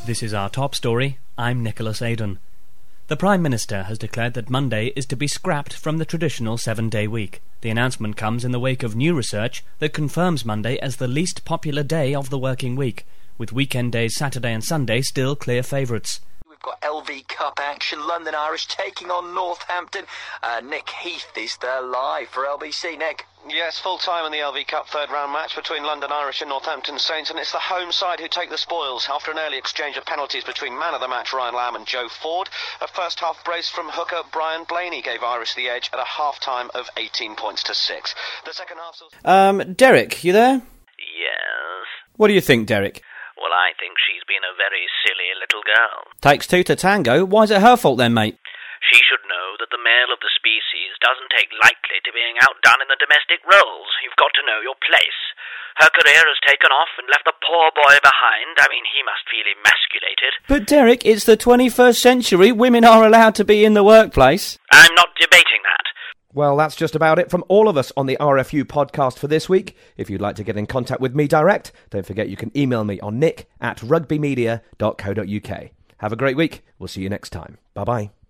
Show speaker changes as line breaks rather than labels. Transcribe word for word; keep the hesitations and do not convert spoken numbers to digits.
This is our top story. I'm Nicholas Aidan. The Prime Minister has declared that Monday is to be scrapped from the traditional seven-day week. The announcement comes in the wake of new research that confirms Monday as the least popular day of the working week, with weekend days Saturday and Sunday still clear favourites.
We've got L V Cup action, London Irish taking on Northampton. Uh, Nick Heath is there live for L B C. Nick.
Yes, full time in the L V Cup third round match between London Irish and Northampton Saints, and it's the home side who take the spoils after an early exchange of penalties between man of the match Ryan Lamb and Joe Ford. A first half brace from hooker Brian Blaney gave Irish the edge at a half time of eighteen points to six. The second half...
Um, Derek, you there?
Yes?
What do you think, Derek?
Well, I think she's been a very silly little girl.
Takes two to tango. Why's it her fault then, mate?
She should know that the male of the species doesn't take lightly to being outdone in the domestic roles. You've got to know your place. Her career has taken off and left the poor boy behind. I mean, he must feel emasculated.
But Derek, it's the twenty-first century. Women are allowed to be in the workplace.
I'm not debating that.
Well, that's just about it from all of us on the R F U podcast for this week. If you'd like to get in contact with me direct, don't forget you can email me on nick at rugbymedia dot co dot uk. Have a great week. We'll see you next time. Bye-bye.